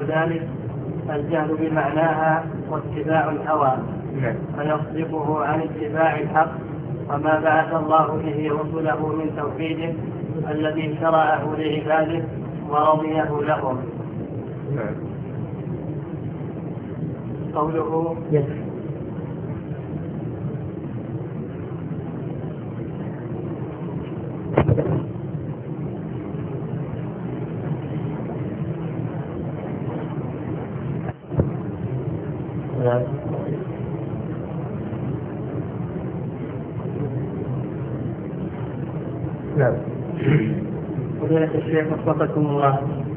ذلك الجهل بمعناها واتباع الهوى فيصرفه عن اتباع الحق وما بعث الله به رسله من توحيده الذي شرعه لعباده ورضيه لهم. قوله نعم. فضيلة الشيخ وفقكم الله،